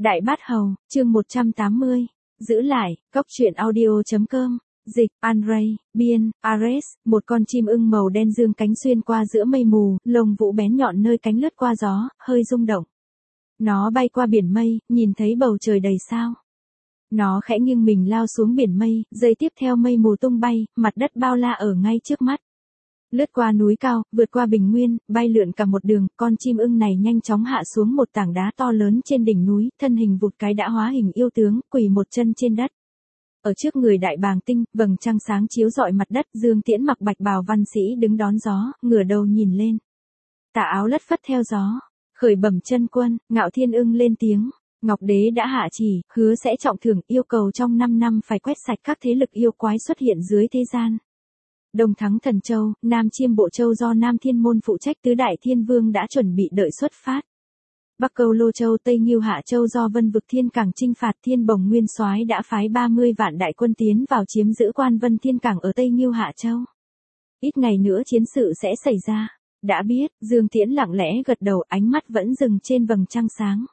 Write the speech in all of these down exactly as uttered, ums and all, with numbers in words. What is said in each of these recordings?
Đại Bát Hầu, chương một trăm tám mươi. Giữ lại, cốc truyện audio.com. Dịch, Andrei, biên, Ares, một con chim ưng màu đen dương cánh xuyên qua giữa mây mù, lông vũ bén nhọn nơi cánh lướt qua gió, hơi rung động. Nó bay qua biển mây, nhìn thấy bầu trời đầy sao. Nó khẽ nghiêng mình lao xuống biển mây, giây tiếp theo mây mù tung bay, mặt đất bao la ở ngay trước mắt. Lướt qua núi cao, vượt qua bình nguyên, bay lượn cả một đường, con chim ưng này nhanh chóng hạ xuống một tảng đá to lớn trên đỉnh núi, thân hình vụt cái đã hóa hình yêu tướng, quỳ một chân trên đất. Ở trước người Đại Bàng Tinh, vầng trăng sáng chiếu rọi mặt đất, Dương Tiễn mặc bạch bào văn sĩ đứng đón gió, ngửa đầu nhìn lên. Tà áo lất phất theo gió, khởi bẩm chân quân, Ngạo Thiên Ưng lên tiếng. Ngọc Đế đã hạ chỉ, hứa sẽ trọng thưởng, yêu cầu trong năm năm phải quét sạch các thế lực yêu quái xuất hiện dưới thế gian. Đông Thắng Thần Châu, Nam Chiêm Bộ Châu do Nam Thiên Môn phụ trách tứ đại thiên vương đã chuẩn bị đợi xuất phát. Bắc Câu Lô Châu, Tây Ngưu Hạ Châu do Vân Vực Thiên Cảng chinh phạt, Thiên Bồng Nguyên Soái đã phái ba mươi vạn đại quân tiến vào chiếm giữ Quan Vân Thiên Cảng ở Tây Ngưu Hạ Châu. Ít ngày nữa chiến sự sẽ xảy ra. Đã biết, Dương Tiễn lặng lẽ gật đầu, ánh mắt vẫn dừng trên vầng trăng sáng.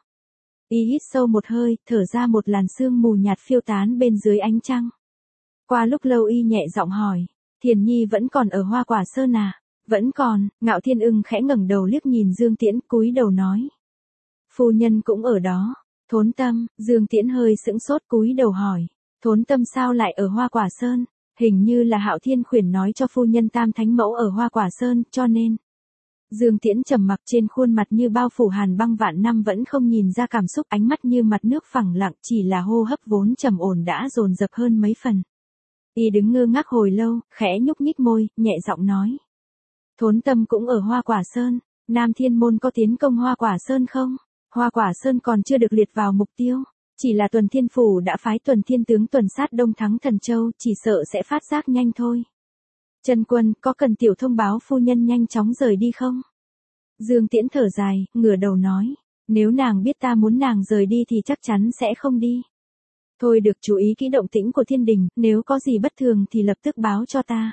Y hít sâu một hơi, thở ra một làn sương mù nhạt phiêu tán bên dưới ánh trăng. Qua lúc lâu y nhẹ giọng hỏi. Thiền Nhi vẫn còn ở Hoa Quả Sơn à? Vẫn còn. Ngạo Thiên Ưng khẽ ngẩng đầu liếc nhìn Dương Tiễn, cúi đầu nói. Phu nhân cũng ở đó. Thốn Tâm, Dương Tiễn hơi sững sốt cúi đầu hỏi. Thốn Tâm sao lại ở Hoa Quả Sơn? Hình như là Hạo Thiên Khuyển nói cho phu nhân Tam Thánh Mẫu ở Hoa Quả Sơn, cho nên. Dương Tiễn trầm mặc, trên khuôn mặt như bao phủ hàn băng vạn năm vẫn không nhìn ra cảm xúc, ánh mắt như mặt nước phẳng lặng, chỉ là hô hấp vốn trầm ổn đã dồn dập hơn mấy phần. Y đứng ngơ ngác hồi lâu, khẽ nhúc nhích môi, nhẹ giọng nói. Thốn Tâm cũng ở Hoa Quả Sơn. Nam Thiên Môn có tiến công Hoa Quả Sơn không? Hoa Quả Sơn còn chưa được liệt vào mục tiêu. Chỉ là Tuần Thiên Phủ đã phái Tuần Thiên tướng tuần sát Đông Thắng Thần Châu, chỉ sợ sẽ phát giác nhanh thôi. Chân quân, có cần tiểu thông báo phu nhân nhanh chóng rời đi không? Dương Tiễn thở dài, ngửa đầu nói. Nếu nàng biết ta muốn nàng rời đi thì chắc chắn sẽ không đi. Thôi được, chú ý kỹ động tĩnh của thiên đình, nếu có gì bất thường thì lập tức báo cho ta.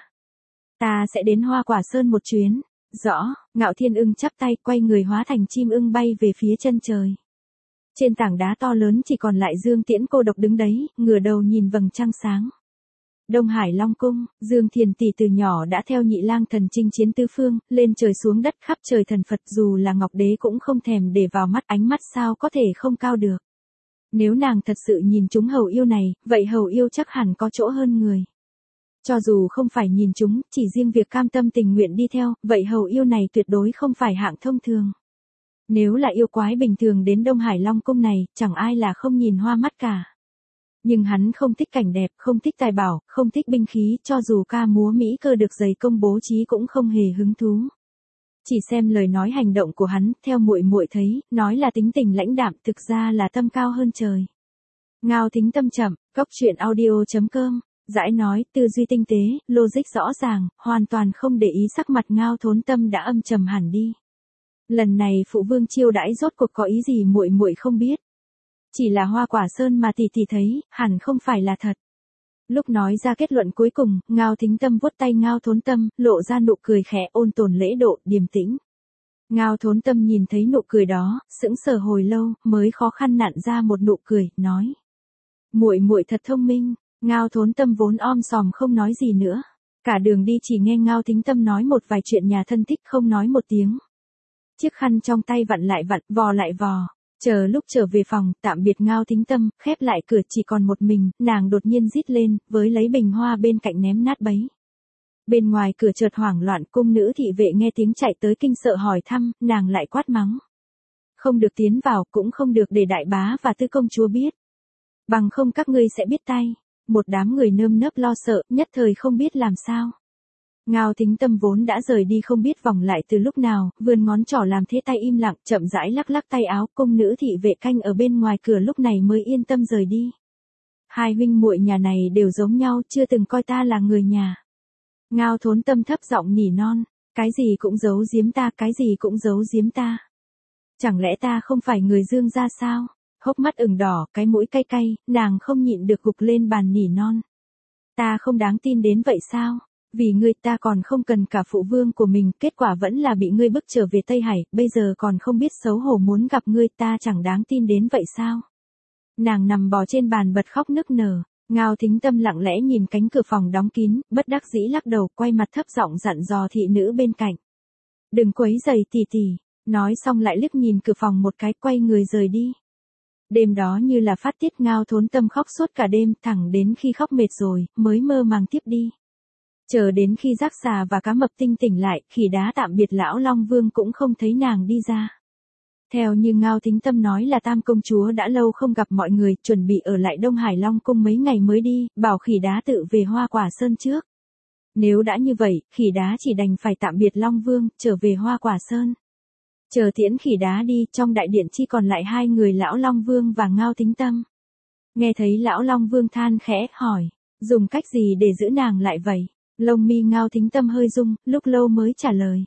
Ta sẽ đến Hoa Quả Sơn một chuyến. Rõ. Ngạo Thiên Ưng chắp tay, quay người hóa thành chim ưng bay về phía chân trời. Trên tảng đá to lớn chỉ còn lại Dương Tiễn cô độc đứng đấy, ngửa đầu nhìn vầng trăng sáng. Đông Hải Long Cung, Dương Thiền tỷ từ nhỏ đã theo Nhị Lang Thần chinh chiến tứ phương, lên trời xuống đất khắp trời thần Phật, dù là Ngọc Đế cũng không thèm để vào mắt, ánh mắt sao có thể không cao được. Nếu nàng thật sự nhìn chúng hầu yêu này, vậy hầu yêu chắc hẳn có chỗ hơn người. Cho dù không phải nhìn chúng, chỉ riêng việc cam tâm tình nguyện đi theo, vậy hầu yêu này tuyệt đối không phải hạng thông thường. Nếu là yêu quái bình thường đến Đông Hải Long Cung này, chẳng ai là không nhìn hoa mắt cả. Nhưng hắn không thích cảnh đẹp, không thích tài bảo, không thích binh khí, cho dù ca múa mỹ cơ được dày công bố trí cũng không hề hứng thú. Chỉ xem lời nói hành động của hắn, theo muội muội thấy, nói là tính tình lãnh đạm, thực ra là tâm cao hơn trời. Ngao Thính tâm chậm, cốc truyện audio.com, giải nói, tư duy tinh tế, logic rõ ràng, hoàn toàn không để ý sắc mặt Ngao Thốn Tâm đã âm trầm hẳn đi. Lần này phụ vương chiêu đãi rốt cuộc có ý gì muội muội không biết. Chỉ là Hoa Quả Sơn mà tỷ tỷ thấy, hẳn không phải là thật. Lúc nói ra kết luận cuối cùng, Ngao Thính Tâm vuốt tay Ngao Thốn Tâm, lộ ra nụ cười khẽ, ôn tồn lễ độ, điềm tĩnh. Ngao Thốn Tâm nhìn thấy nụ cười đó, sững sờ hồi lâu, mới khó khăn nặn ra một nụ cười, nói. Muội muội thật thông minh. Ngao Thốn Tâm vốn om sòm không nói gì nữa. Cả đường đi chỉ nghe Ngao Thính Tâm nói một vài chuyện nhà thân thích, không nói một tiếng. Chiếc khăn trong tay vặn lại vặn, vò lại vò. Chờ lúc trở về phòng, tạm biệt Ngao Thính Tâm, khép lại cửa chỉ còn một mình, nàng đột nhiên rít lên, với lấy bình hoa bên cạnh ném nát bấy. Bên ngoài cửa chợt hoảng loạn, cung nữ thị vệ nghe tiếng chạy tới kinh sợ hỏi thăm, nàng lại quát mắng. Không được tiến vào, cũng không được để đại bá và tư công chúa biết. Bằng không các ngươi sẽ biết tay. Một đám người nơm nớp lo sợ, nhất thời không biết làm sao. Ngao Thính Tâm vốn đã rời đi không biết vòng lại từ lúc nào, vươn ngón trỏ làm thế tay im lặng, chậm rãi lắc lắc tay áo, cung nữ thị vệ canh ở bên ngoài cửa lúc này mới yên tâm rời đi. Hai huynh muội nhà này đều giống nhau, chưa từng coi ta là người nhà. Ngao Thốn Tâm thấp giọng nỉ non, cái gì cũng giấu giếm ta, cái gì cũng giấu giếm ta. Chẳng lẽ ta không phải người Dương gia sao? Hốc mắt ửng đỏ, cái mũi cay cay, nàng không nhịn được gục lên bàn nỉ non. Ta không đáng tin đến vậy sao? Vì ngươi ta còn không cần cả phụ vương của mình, kết quả vẫn là bị ngươi bức trở về Tây Hải, bây giờ còn không biết xấu hổ muốn gặp ngươi, ta chẳng đáng tin đến vậy sao? Nàng nằm bò trên bàn bật khóc nức nở. Ngao Thính Tâm lặng lẽ nhìn cánh cửa phòng đóng kín, bất đắc dĩ lắc đầu, quay mặt thấp giọng dặn dò thị nữ bên cạnh. Đừng quấy rầy tỷ tỷ. Nói xong lại liếc nhìn cửa phòng một cái, quay người rời đi. Đêm đó như là phát tiết, Ngao Thốn Tâm khóc suốt cả đêm, thẳng đến khi khóc mệt rồi, mới mơ màng tiếp đi. Chờ đến khi Giác Xà và Cá Mập Tinh tỉnh lại, Khỉ Đá tạm biệt lão Long Vương cũng không thấy nàng đi ra. Theo như Ngao Thính Tâm nói là Tam công chúa đã lâu không gặp mọi người, chuẩn bị ở lại Đông Hải Long cung mấy ngày mới đi, bảo Khỉ Đá tự về Hoa Quả Sơn trước. Nếu đã như vậy, Khỉ Đá chỉ đành phải tạm biệt Long Vương, trở về Hoa Quả Sơn. Chờ tiễn Khỉ Đá đi, trong đại điện chỉ còn lại hai người lão Long Vương và Ngao Thính Tâm. Nghe thấy lão Long Vương than khẽ, hỏi, dùng cách gì để giữ nàng lại vậy? Lông mi Ngao Thính Tâm hơi rung, lúc lâu mới trả lời.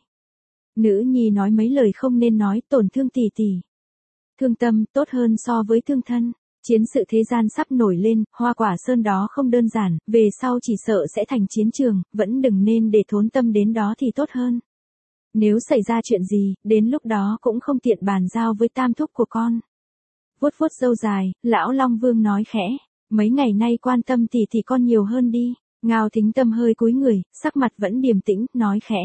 Nữ nhi nói mấy lời không nên nói, tổn thương tỷ tỷ. Thương tâm, tốt hơn so với thương thân. Chiến sự thế gian sắp nổi lên, Hoa Quả Sơn đó không đơn giản, về sau chỉ sợ sẽ thành chiến trường, vẫn đừng nên để Thốn Tâm đến đó thì tốt hơn. Nếu xảy ra chuyện gì, đến lúc đó cũng không tiện bàn giao với tam thúc của con. Vuốt vuốt râu dài, lão Long Vương nói khẽ, mấy ngày nay quan tâm tỷ tỷ con nhiều hơn đi. Ngao Thính Tâm hơi cúi người, sắc mặt vẫn điềm tĩnh, nói khẽ.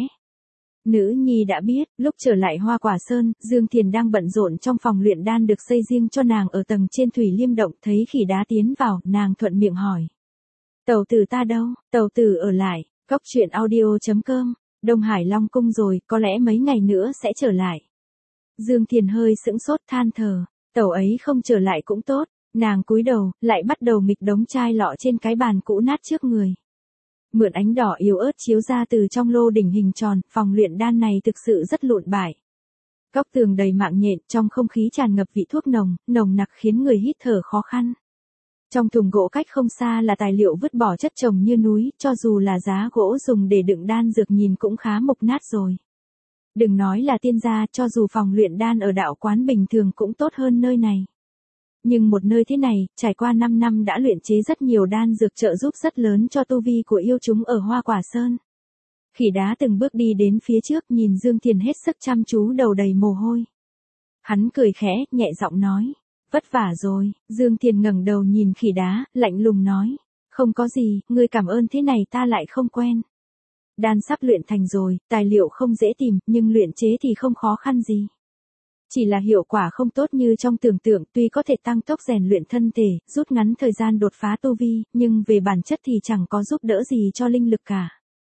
Nữ nhi đã biết, lúc trở lại Hoa Quả Sơn, Dương Thiền đang bận rộn trong phòng luyện đan được xây riêng cho nàng ở tầng trên Thủy Liêm Động, thấy Khỉ Đá tiến vào, nàng thuận miệng hỏi. Tẩu tử ta đâu? Tẩu tử ở lại, cốc truyện audio chấm com, Đông Hải Long cung rồi, có lẽ mấy ngày nữa sẽ trở lại. Dương Thiền hơi sững sốt than thở, tẩu ấy không trở lại cũng tốt, nàng cúi đầu, lại bắt đầu nghịch đống chai lọ trên cái bàn cũ nát trước người. Mượn ánh đỏ yếu ớt chiếu ra từ trong lô đỉnh hình tròn, phòng luyện đan này thực sự rất lụn bại. Góc tường đầy mạng nhện, trong không khí tràn ngập vị thuốc nồng, nồng nặc khiến người hít thở khó khăn. Trong thùng gỗ cách không xa là tài liệu vứt bỏ chất chồng như núi, cho dù là giá gỗ dùng để đựng đan dược nhìn cũng khá mục nát rồi. Đừng nói là tiên gia, cho dù phòng luyện đan ở đạo quán bình thường cũng tốt hơn nơi này. Nhưng một nơi thế này, trải qua năm năm đã luyện chế rất nhiều đan dược trợ giúp rất lớn cho tu vi của yêu chúng ở Hoa Quả Sơn. Khỉ Đá từng bước đi đến phía trước, nhìn Dương Thiền hết sức chăm chú, đầu đầy mồ hôi. Hắn cười khẽ, nhẹ giọng nói, vất vả rồi. Dương Thiền ngẩng đầu nhìn Khỉ Đá, lạnh lùng nói, không có gì, ngươi cảm ơn thế này ta lại không quen. Đan sắp luyện thành rồi, tài liệu không dễ tìm, nhưng luyện chế thì không khó khăn gì. Chỉ là hiệu quả không tốt như trong tưởng tượng, tuy có thể tăng tốc rèn luyện thân thể, rút ngắn thời gian đột phá tu vi, nhưng về bản chất thì chẳng có giúp đỡ gì cho linh lực cả.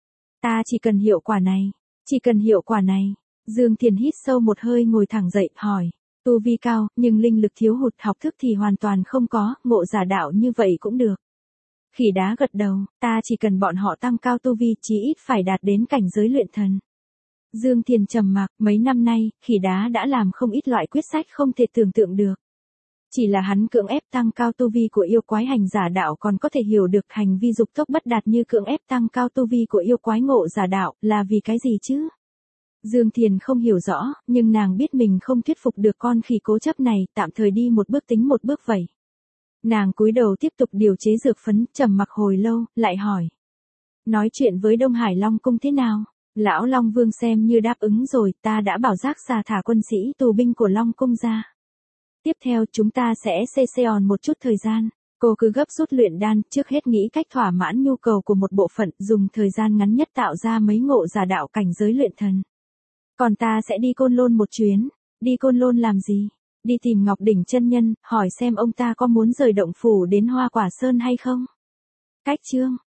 Ta chỉ cần hiệu quả này, chỉ cần hiệu quả này. Dương Thiền hít sâu một hơi, ngồi thẳng dậy, hỏi, tu vi cao, nhưng linh lực thiếu hụt, học thức thì hoàn toàn không có, ngộ giả đạo như vậy cũng được. Khỉ Đá gật đầu, ta chỉ cần bọn họ tăng cao tu vi, chí ít phải đạt đến cảnh giới luyện thần. Dương Thiền trầm mặc, mấy năm nay, Khỉ Đá đã làm không ít loại quyết sách không thể tưởng tượng được. Chỉ là hắn cưỡng ép tăng cao tu vi của yêu quái hành giả đạo còn có thể hiểu được, hành vi dục tốc bất đạt như cưỡng ép tăng cao tu vi của yêu quái ngộ giả đạo, là vì cái gì chứ? Dương Thiền không hiểu rõ, nhưng nàng biết mình không thuyết phục được con khỉ cố chấp này, tạm thời đi một bước tính một bước vậy. Nàng cúi đầu tiếp tục điều chế dược phấn, trầm mặc hồi lâu, lại hỏi. Nói chuyện với Đông Hải Long cung thế nào? Lão Long Vương xem như đáp ứng rồi, ta đã bảo Giác Xà thả quân sĩ tù binh của Long cung ra. Tiếp theo chúng ta sẽ xê xê on một chút thời gian. Cô cứ gấp rút luyện đan, trước hết nghĩ cách thỏa mãn nhu cầu của một bộ phận, dùng thời gian ngắn nhất tạo ra mấy ngộ giả đạo cảnh giới luyện thần. Còn ta sẽ đi Côn Lôn một chuyến. Đi Côn Lôn làm gì? Đi tìm Ngọc Đỉnh chân nhân, hỏi xem ông ta có muốn rời động phủ đến Hoa Quả Sơn hay không? Cách chương